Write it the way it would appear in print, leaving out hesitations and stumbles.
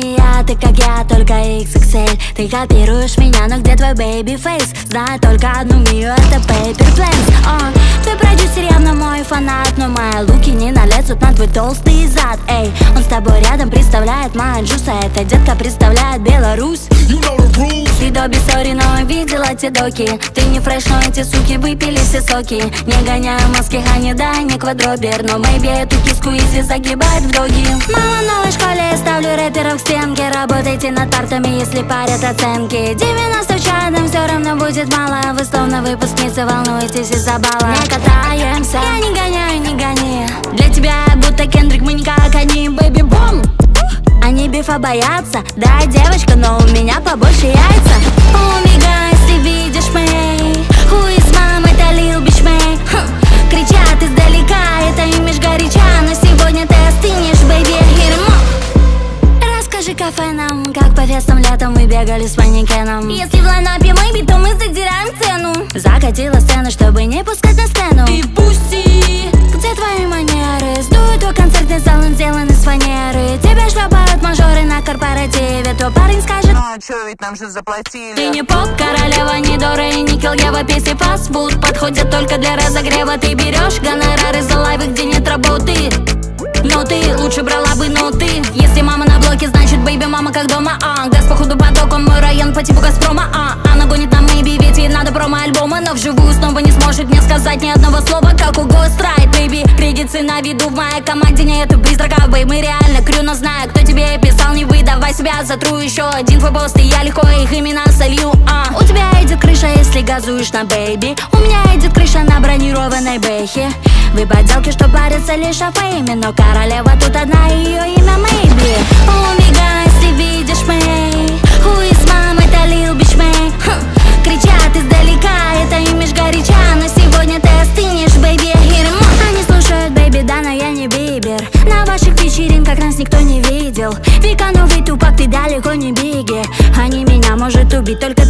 не я, ты как я, только XXL. Ты копируешь меня, но где твой baby face? Знаю только одну Мию, это Paper Planes. Твой продюсер явно мой фанат, но мои луки не налезут на твой толстый зад. Эй, он с тобой рядом представляет моя джуса. Эта детка представляет Беларусь. Ты до бессори, но видела те доки. Ты не фреш, но эти суки выпили все соки. Не гоняю маски, Хани, да, не квадробер. Но мэйби эту киску изи загибает в доги. Мама, в новой школе я ставлю рэперов к стенке. Работайте над партами, если парят оценки. 90 чадом все равно будет мало. Вы словно выпускницы, волнуетесь из-за балла. Не катаемся, я не гоняю, не гони. Для тебя я будто Кендрик, мы не как они. Бэйби бум. Они бифа боятся, да, девочка, но у меня побольше яйца. Омега, если видишь мэй, хуй с мамой, это Lil Bitch May. Кричат издалека, это имидж горяча, но сегодня ты остынешь, бэйби, расскажи кафе нам, как по фестам летом мы бегали с манекеном. Если в лайнапе мэйби, то мы задираем цену. Закатила сцену, чтобы не пускать на сцену. И пусти, где твои манеры? Сдует твой концертный зал, он сделан из фанеры. Тебя шлепают мажоры на корпоративе. Твой парень скажет: ну а чё, ведь нам же заплатили. Ты не поп-королева, не Дора и не Килгева. Песни фастфуд подходят только для разогрева. Ты берешь гонорары за лайвы, где нет работы. Но ты лучше брала бы ноты. Если мама на блоке, значит бэйби мама как дома. Газ походу потоком, мой район по типу Газпрома. Она гонит на мэйби, ведь ей надо промо-альбома. Но вживую снова не сможет мне сказать ни одного слова, как у Ghostwrite, бэйби. Кредиты на виду в моей команде, нету призрака, бэй. Мы реально крю, но знаю, кто тебе писал, не выдавай себя. Затру еще один твой пост, и я легко их имена солью. У тебя идет крыша, если газуешь на бэйби. У меня идет крыша на бронированной бэхе. Вы поделки, что парятся лишь о фейме, но королева тут одна, ее имя мэйби. Омега, если видишь мэй, хуй с мамой, это Lil Bitch May. Кричат издалека, это имидж горяча, но сегодня ты остынешь, бэйби. Они слушают бэйби, да, но я не Бибер. На ваших вечеринках нас никто не видел. Века новый Тупак, ты далеко не Биги. Они меня может убить только